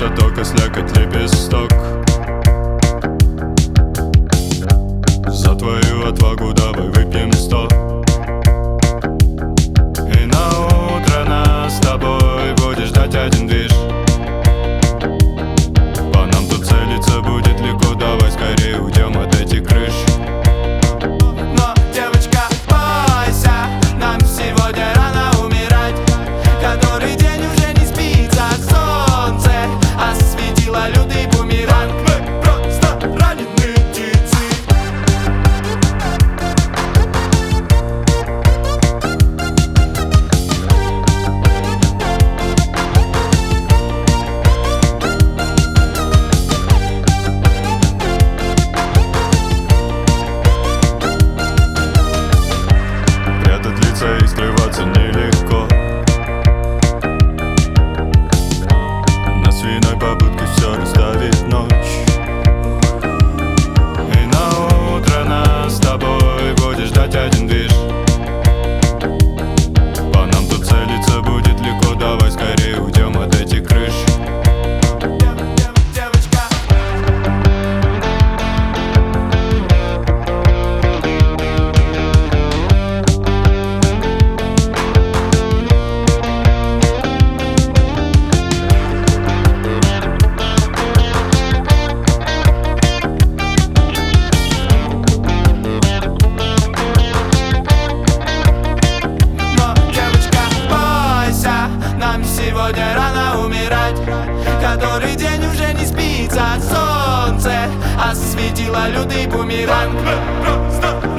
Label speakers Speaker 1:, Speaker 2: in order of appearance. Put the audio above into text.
Speaker 1: Остается только слякоть, лепесток. За твою отвагу давай выпьем 100. И на утро нас с тобой будет ждать один движ. По нам тут целиться будет легко, давай скорее уйдем от этих крыш.
Speaker 2: Но, девочка, бойся, нам сегодня рано умирать. Который день уже не спится, солнце осветило лютый бумеранг. Мы просто раненые птицы.
Speaker 1: Прятать лица и скрываться нелегко. На свиной попытке все расставить ночь. И на утро нас с тобой будет ждать один движ. По нам тут целиться будет легко, давай скорее уйдем от этих крыш.
Speaker 2: Девочка, сегодня рано умирать. Который день уже не спится, солнце осветило лютый бумеранг. Мы просто